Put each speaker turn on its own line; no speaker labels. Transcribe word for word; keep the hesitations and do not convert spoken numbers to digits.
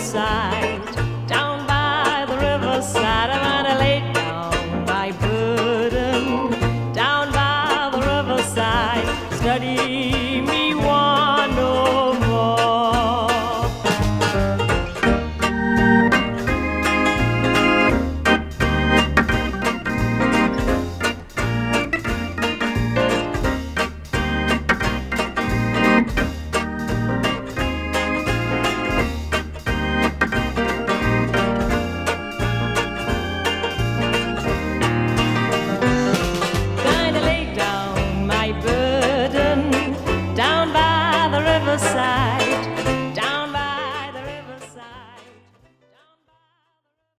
riverside, down by the riverside. I'm gonna lay down my burden, down by the riverside. Study me